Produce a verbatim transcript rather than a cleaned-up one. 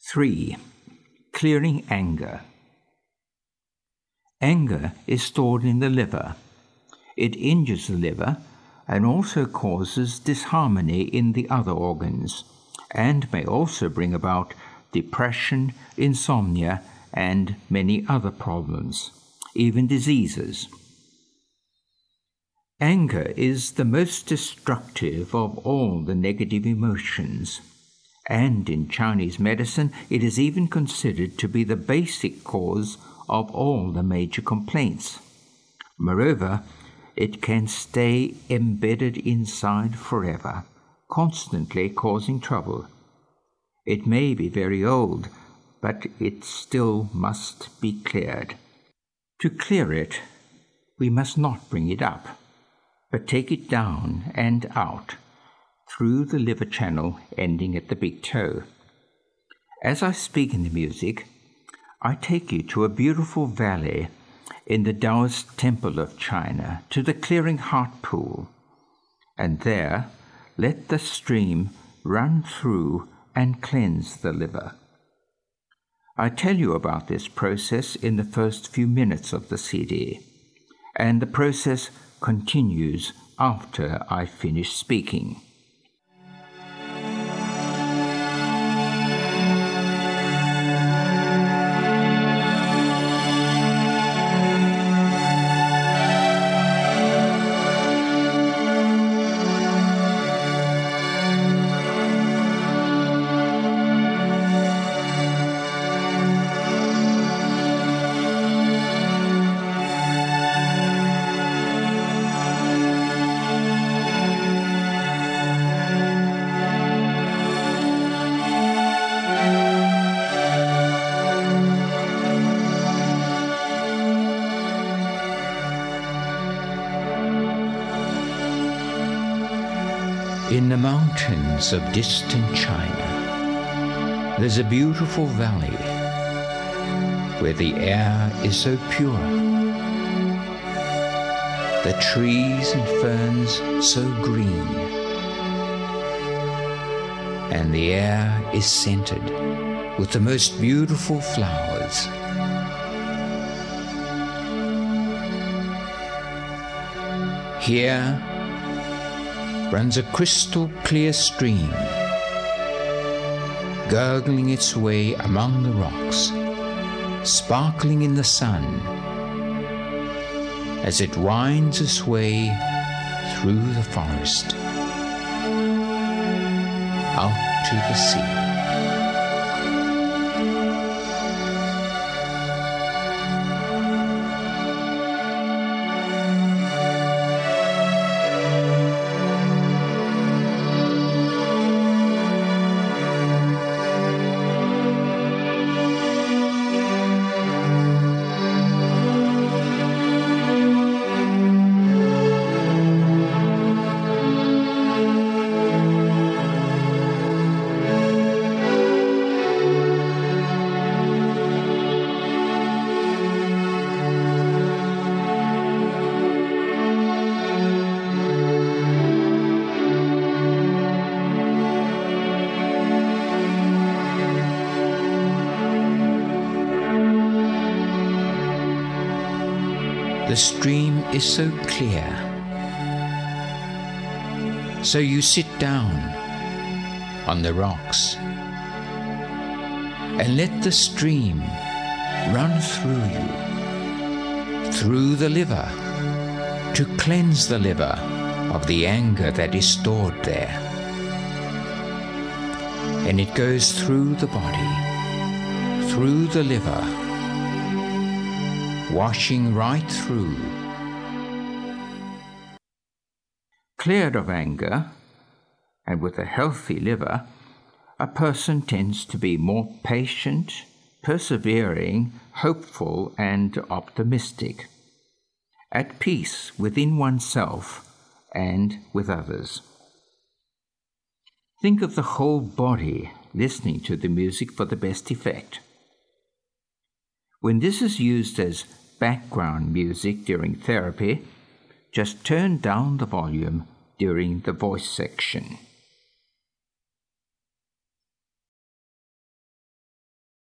Three. Clearing anger. Anger is stored in the liver. It injures the liver and also causes disharmony in the other organs, and may also bring about depression, insomnia, and many other problems, even diseases. Anger is the most destructive of all the negative emotions, and in Chinese medicine it is even considered to be the basic cause of all the major complaints. Moreover, it can stay embedded inside forever, constantly causing trouble. It may be very old, but it still must be cleared. To clear it, we must not bring it up, but take it down and out through the liver channel ending at the big toe. As I speak in the music, I take you to a beautiful valley in the Taoist temple of China, to the clearing heart pool, and there let the stream run through and cleanse the liver. I tell you about this process in the first few minutes of the C D, and the process continues after I finish speaking. In the mountains of distant China, there's a beautiful valley where the air is so pure, the trees and ferns so green, and the air is scented with the most beautiful flowers. Here runs a crystal clear stream, gurgling its way among the rocks, sparkling in the sun, as it winds its way through the forest, out to the sea. The stream is so clear, so you sit down on the rocks and let the stream run through you, through the liver, to cleanse the liver of the anger that is stored there. And it goes through the body, through the liver, washing right through. Cleared of anger, and with a healthy liver, a person tends to be more patient, persevering, hopeful, and optimistic, at peace within oneself and with others. Think of the whole body listening to the music for the best effect. When this is used as background music during therapy, just turn down the volume during the voice section.